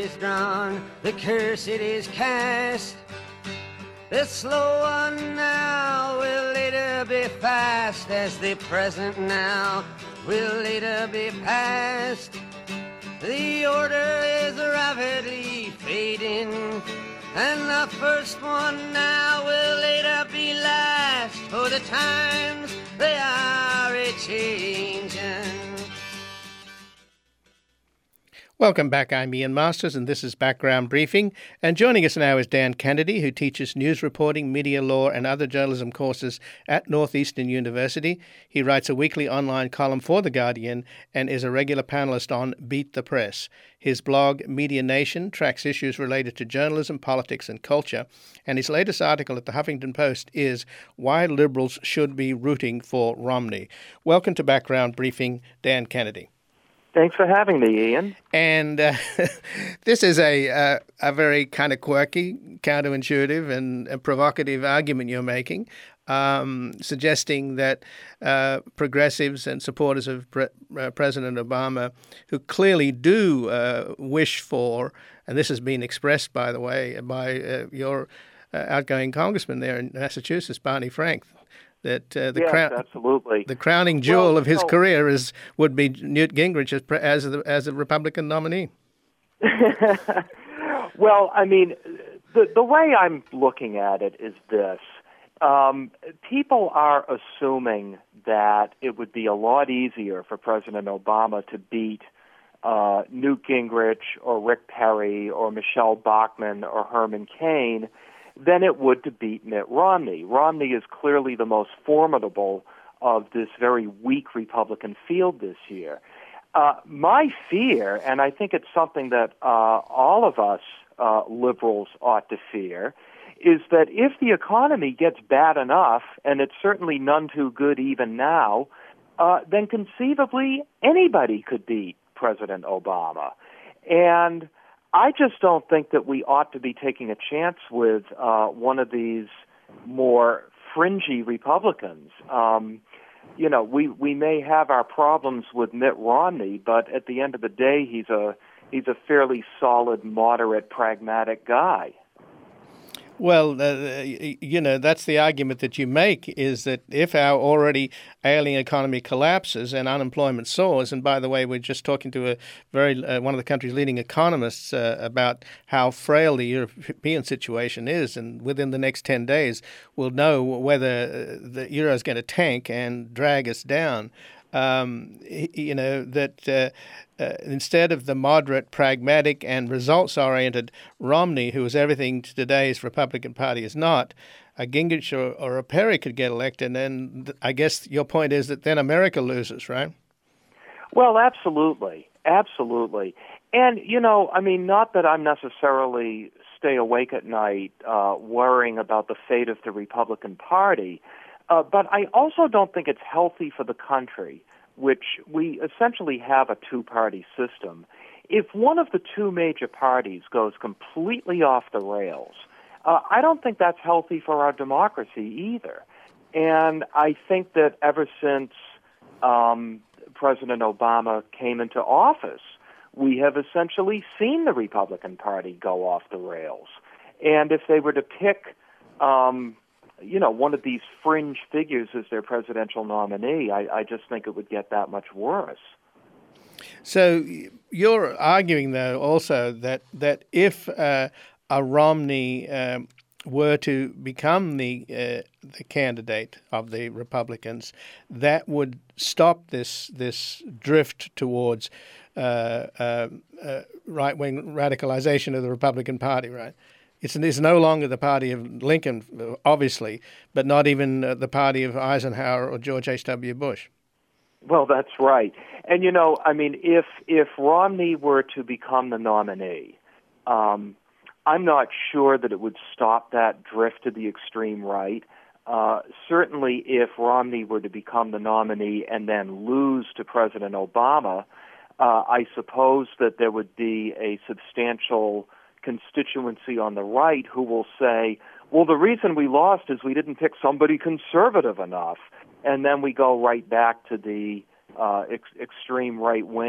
is drawn, the curse it is cast. The slow one now will later be fast, as the present now will later be past. The order is rapidly fading, and the first one now will later be last, for the times they are a-changing. Welcome back. I'm Ian Masters, and this is Background Briefing. And joining us now is Dan Kennedy, who teaches news reporting, media law, and other journalism courses at Northeastern University. He writes a weekly online column for The Guardian and is a regular panelist on Beat the Press. His blog, Media Nation, tracks issues related to journalism, politics, and culture. And his latest article at the Huffington Post is Why Liberals Should Be Rooting for Romney. Welcome to Background Briefing, Dan Kennedy. Thanks for having me, Ian. And this is a very kind of quirky, counterintuitive, and provocative argument you're making, suggesting that progressives and supporters of President Obama, who clearly do wish for, and this has been expressed, by the way, by your outgoing congressman there in Massachusetts, Barney Frank, that absolutely. The crowning jewel of his career would be Newt Gingrich as a Republican nominee. Well, I mean, the way I'm looking at it is this. People are assuming that it would be a lot easier for President Obama to beat Newt Gingrich or Rick Perry or Michelle Bachmann or Herman Cain than it would to beat Mitt Romney. Romney is clearly the most formidable of this very weak Republican field this year. My fear, and I think it's something that all of us liberals ought to fear, is that if the economy gets bad enough, and it's certainly none too good even now, then conceivably anybody could beat President Obama. And I just don't think that we ought to be taking a chance with one of these more fringy Republicans. We may have our problems with Mitt Romney, but at the end of the day, he's a fairly solid, moderate, pragmatic guy. Well, that's the argument that you make, is that if our already ailing economy collapses and unemployment soars, and by the way, we're just talking to one of the country's leading economists about how frail the European situation is, and within the next 10 days, we'll know whether the euro is going to tank and drag us down. Instead of the moderate, pragmatic, and results-oriented Romney, who is everything today's Republican Party is not, a Gingrich or a Perry could get elected, and I guess your point is that then America loses, right? Well, absolutely. Absolutely. And, not that I'm necessarily stay awake at night worrying about the fate of the Republican Party, but I also don't think it's healthy for the country, which we essentially have a two-party system. If one of the two major parties goes completely off the rails, I don't think that's healthy for our democracy either. And I think that ever since President Obama came into office, we have essentially seen the Republican Party go off the rails. And if they were to pick one of these fringe figures as their presidential nominee, I just think it would get that much worse. So you're arguing, though, also that if a Romney were to become the candidate of the Republicans, that would stop this drift towards right-wing radicalization of the Republican Party, right? It's no longer the party of Lincoln, obviously, but not even the party of Eisenhower or George H.W. Bush. Well, that's right. And, if Romney were to become the nominee, I'm not sure that it would stop that drift to the extreme right. Certainly, if Romney were to become the nominee and then lose to President Obama, I suppose that there would be a substantial constituency on the right who will say, well, the reason we lost is we didn't pick somebody conservative enough. And then we go right back to the extreme right-wing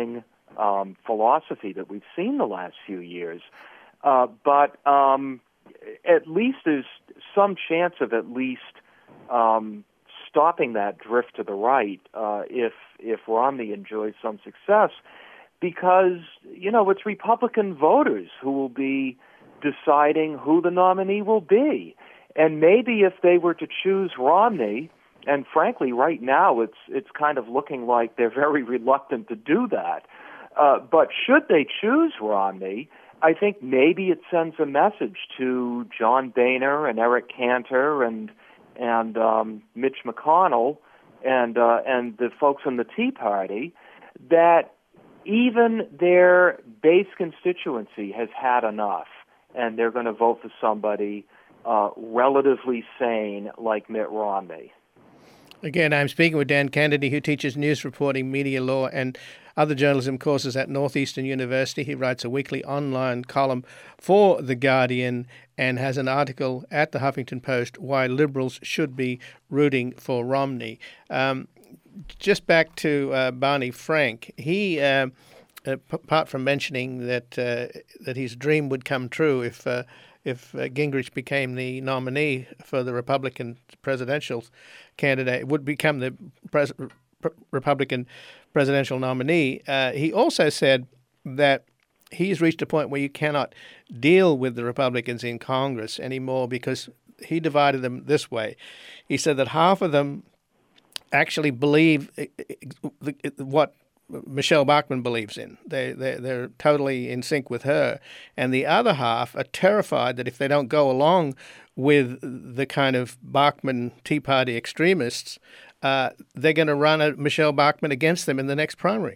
philosophy that we've seen the last few years. But at least there's some chance of at least stopping that drift to the right if Romney enjoys some success, because it's Republican voters who will be deciding who the nominee will be. And maybe if they were to choose Romney, and frankly, right now it's kind of looking like they're very reluctant to do that. But should they choose Romney, I think maybe it sends a message to John Boehner and Eric Cantor and Mitch McConnell and the folks in the Tea Party that even their base constituency has had enough, and they're going to vote for somebody relatively sane like Mitt Romney. Again, I'm speaking with Dan Kennedy, who teaches news reporting, media law, and other journalism courses at Northeastern University. He writes a weekly online column for The Guardian and has an article at the Huffington Post, Why Liberals Should Be Rooting for Romney. Just back to Barney Frank, he, apart from mentioning that his dream would come true if Gingrich became the nominee for the Republican presidential candidate, would become the Republican presidential nominee, he also said that he's reached a point where you cannot deal with the Republicans in Congress anymore because he divided them this way. He said that half of them actually believe what Michelle Bachmann believes in. They're totally in sync with her. And the other half are terrified that if they don't go along with the kind of Bachmann Tea Party extremists, they're going to run Michelle Bachmann against them in the next primary.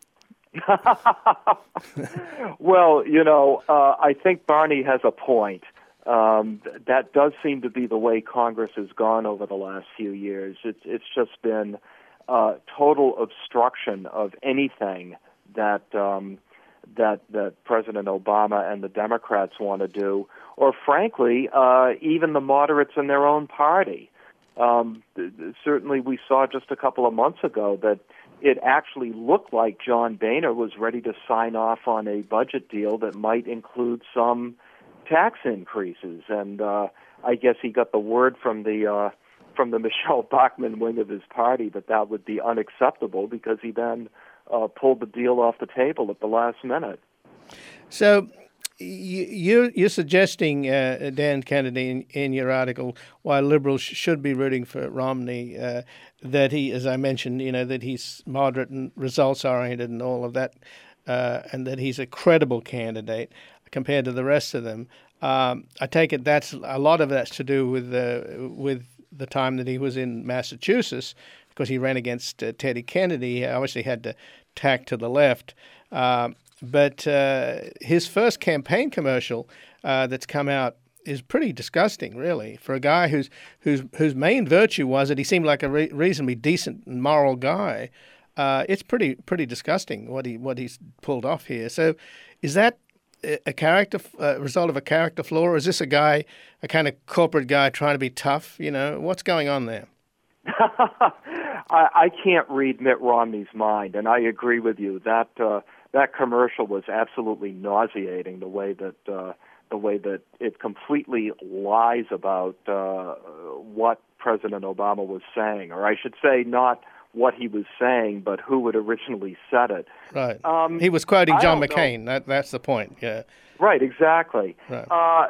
Well, I think Barney has a point. That does seem to be the way Congress has gone over the last few years. It's just been total obstruction of anything that President Obama and the Democrats want to do, or frankly, even the moderates in their own party. Certainly, we saw just a couple of months ago that it actually looked like John Boehner was ready to sign off on a budget deal that might include some tax increases, and I guess he got the word from the Michelle Bachmann wing of his party that would be unacceptable, because he then pulled the deal off the table at the last minute. So you're suggesting, Dan Kennedy, in your article, why liberals should be rooting for Romney, that he, as I mentioned, that he's moderate and results-oriented and all of that, and that he's a credible candidate compared to the rest of them. I take it that's a lot of that's to do with the time that he was in Massachusetts, because he ran against Teddy Kennedy. He obviously had to tack to the left. But his first campaign commercial that's come out is pretty disgusting, really, for a guy whose main virtue was that he seemed like a reasonably decent and moral guy. It's pretty disgusting what he's pulled off here. So, is that a result of a character flaw, or is this a kind of corporate guy trying to be tough? What's going on there? I can't read Mitt Romney's mind, and I agree with you that that commercial was absolutely nauseating. The way that it completely lies about what President Obama was saying, or I should say, not what he was saying, but who had originally said it. Right. He was quoting John McCain. That's the point. Yeah. Right. Exactly. Right.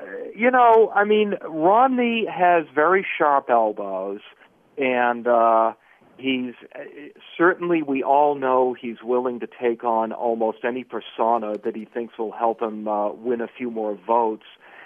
Romney has very sharp elbows, and he's certainly, we all know he's willing to take on almost any persona that he thinks will help him win a few more votes.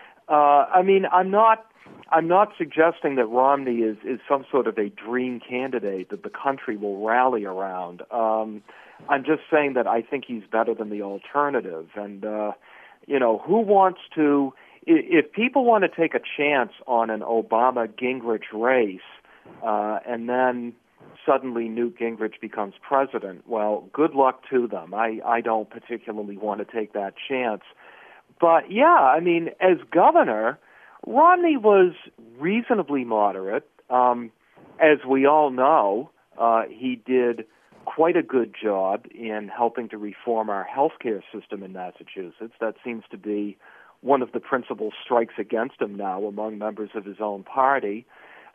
I'm not suggesting that Romney is some sort of a dream candidate that the country will rally around. I'm just saying that I think he's better than the alternative. And, who wants to, if people want to take a chance on an Obama-Gingrich race, and then suddenly Newt Gingrich becomes president, well, good luck to them. I don't particularly want to take that chance. But, yeah, as governor, Romney was reasonably moderate. As we all know, he did quite a good job in helping to reform our healthcare system in Massachusetts. That seems to be one of the principal strikes against him now among members of his own party.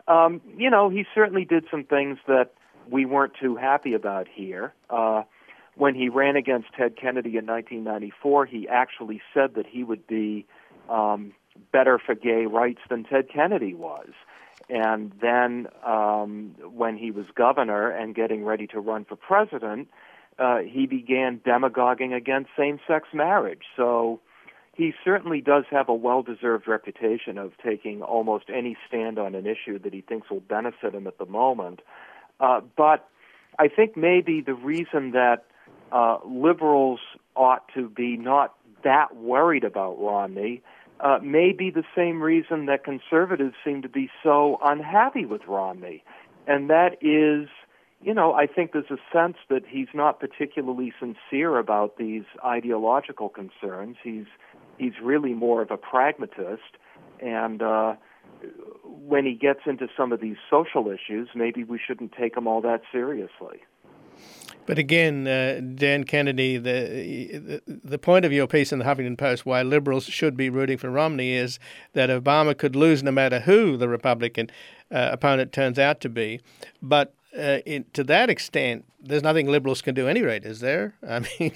He certainly did some things that we weren't too happy about here. When he ran against Ted Kennedy in 1994, he actually said that he would be better for gay rights than Ted Kennedy was. And then when he was governor and getting ready to run for president, he began demagoguing against same-sex marriage. So he certainly does have a well-deserved reputation of taking almost any stand on an issue that he thinks will benefit him at the moment. But I think maybe the reason that liberals ought to be not that worried about Romney may be the same reason that conservatives seem to be so unhappy with Romney. And that is, I think there's a sense that he's not particularly sincere about these ideological concerns. He's really more of a pragmatist, and when he gets into some of these social issues, maybe we shouldn't take him all that seriously. But again, Dan Kennedy, the point of your piece in the Huffington Post, why liberals should be rooting for Romney, is that Obama could lose no matter who the Republican opponent turns out to be. But to that extent, there's nothing liberals can do any rate, is there? I mean,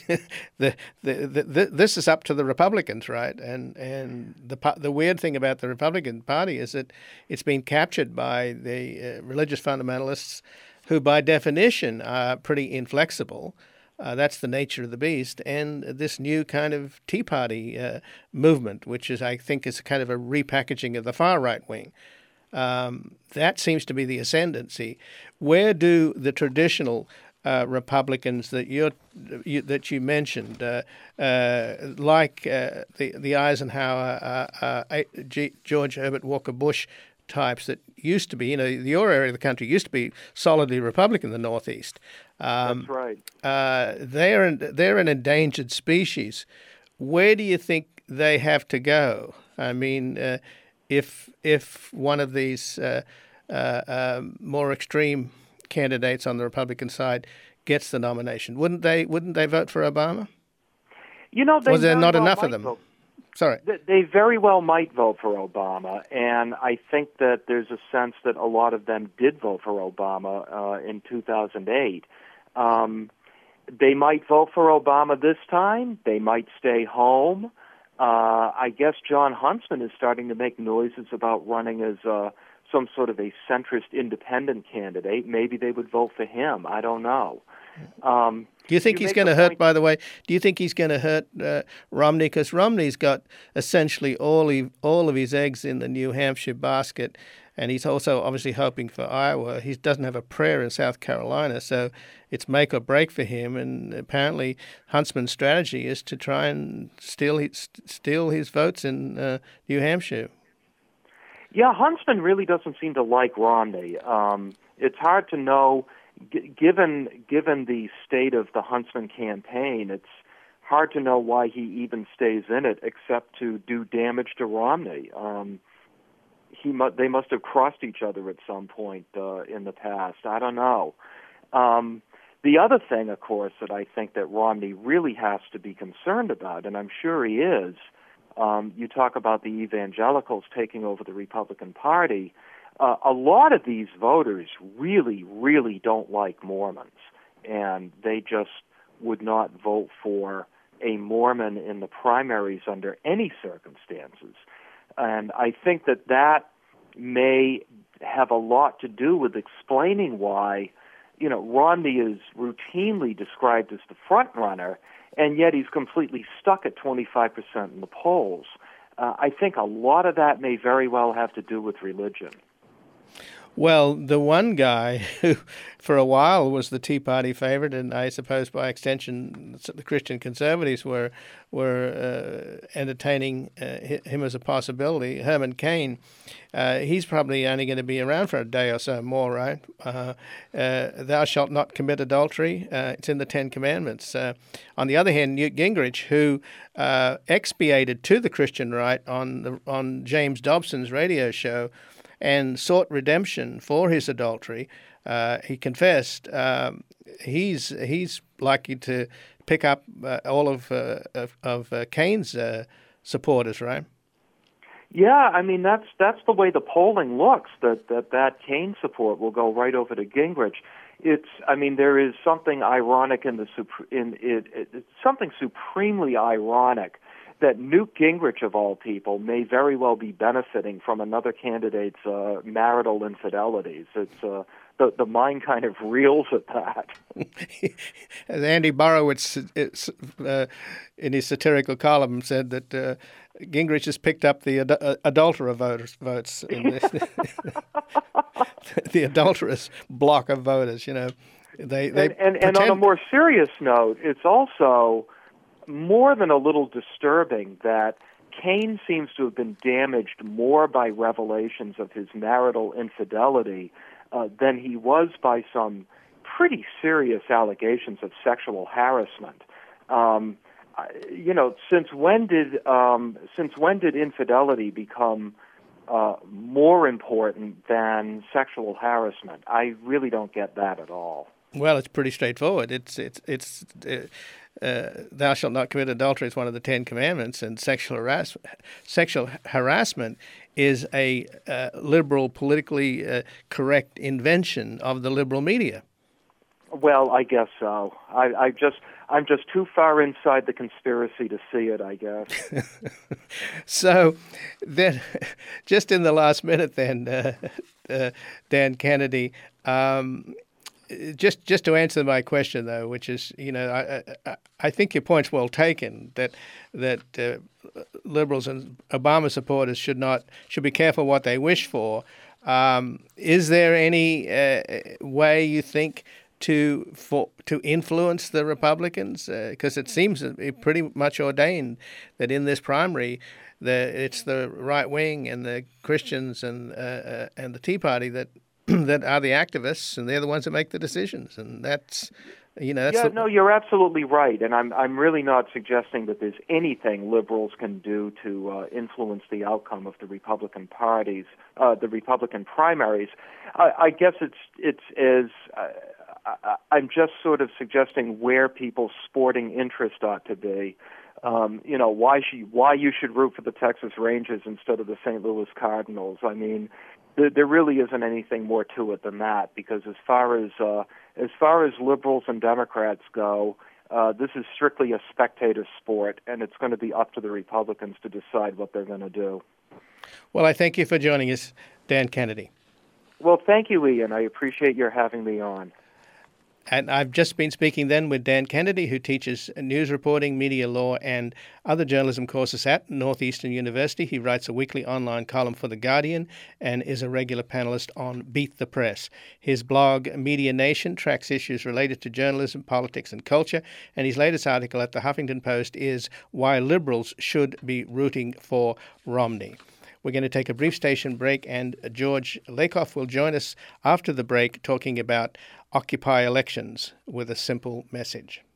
this is up to the Republicans, right? And the weird thing about the Republican Party is that it's been captured by the religious fundamentalists, who by definition are pretty inflexible. That's the nature of the beast. And this new kind of Tea Party movement, which I think is kind of a repackaging of the far right wing. That seems to be the ascendancy. Where do the traditional Republicans that you mentioned, like the Eisenhower, George Herbert Walker Bush types that used to be, your area of the country used to be solidly Republican, the Northeast. That's right. They're an endangered species. Where do you think they have to go? I mean, if one of these more extreme candidates on the Republican side gets the nomination, wouldn't they vote for Obama? Was there not enough of them? Sorry. They very well might vote for Obama, and I think that there's a sense that a lot of them did vote for Obama in 2008. They might vote for Obama this time. They might stay home. I guess John Huntsman is starting to make noises about running as some sort of a centrist independent candidate. Maybe they would vote for him. I don't know. Do you think he's going to hurt, by the way? Do you think he's going to hurt Romney? Because Romney's got essentially all of his eggs in the New Hampshire basket, and he's also obviously hoping for Iowa. He doesn't have a prayer in South Carolina, so it's make or break for him. And apparently Huntsman's strategy is to try and steal his votes in New Hampshire. Yeah, Huntsman really doesn't seem to like Romney. It's hard to know. Given the state of the Huntsman campaign, it's hard to know why he even stays in it, except to do damage to Romney. They must have crossed each other at some point in the past. I don't know. The other thing, of course, that I think that Romney really has to be concerned about, and I'm sure he is, you talk about the evangelicals taking over the Republican Party. A lot of these voters really, really don't like Mormons, and they just would not vote for a Mormon in the primaries under any circumstances. And I think that may have a lot to do with explaining why, Romney is routinely described as the front runner, and yet he's completely stuck at 25% in the polls. I think a lot of that may very well have to do with religion. Well, the one guy who, for a while, was the Tea Party favorite, and I suppose by extension the Christian conservatives were entertaining him as a possibility, Herman Cain, he's probably only going to be around for a day or so more, right? Thou shalt not commit adultery. It's in the Ten Commandments. On the other hand, Newt Gingrich, who expiated to the Christian right on James Dobson's radio show, and sought redemption for his adultery. He confessed. he's likely to pick up all of Kane's supporters, right? Yeah, I mean that's the way the polling looks. That Kane support will go right over to Gingrich. There is something ironic something supremely ironic that Newt Gingrich, of all people, may very well be benefiting from another candidate's marital infidelities. It's the mind kind of reels at that. As Andy Borowitz, in his satirical column, said that Gingrich has picked up the adulterer votes in the adulterous block of voters. You know, and on a more serious note, it's also more than a little disturbing that Kane seems to have been damaged more by revelations of his marital infidelity than he was by some pretty serious allegations of sexual harassment. Since when did infidelity become more important than sexual harassment? I really don't get that at all. Well, it's pretty straightforward. It's thou shalt not commit adultery is one of the 10 Commandments, and sexual harassment is a liberal, politically correct invention of the liberal media. Well, I guess so. I'm just too far inside the conspiracy to see it, I guess. So then, just in the last minute then, Dan Kennedy, just to answer my question, though, which is, I think your point's well taken, that liberals and Obama supporters should be careful what they wish for. Is there any way you think to influence the Republicans? Because it seems pretty much ordained that in this primary, it's the right wing and the Christians and the Tea Party that are the activists, and they're the ones that make the decisions, and that's. No, you're absolutely right, and I'm really not suggesting that there's anything liberals can do to influence the outcome of the Republican primaries. I guess I'm just sort of suggesting where people's sporting interest ought to be. Why you should root for the Texas Rangers instead of the St. Louis Cardinals. I mean, there really isn't anything more to it than that, because as far as liberals and Democrats go, this is strictly a spectator sport, and it's going to be up to the Republicans to decide what they're going to do. Well, I thank you for joining us, Dan Kennedy. Well, thank you, Ian. I appreciate your having me on. And I've just been speaking then with Dan Kennedy, who teaches news reporting, media law, and other journalism courses at Northeastern University. He writes a weekly online column for The Guardian and is a regular panelist on Beat the Press. His blog, Media Nation, tracks issues related to journalism, politics, and culture. And his latest article at the Huffington Post is Why Liberals Should Be Rooting for Romney. We're going to take a brief station break, and George Lakoff will join us after the break talking about Occupy elections with a simple message.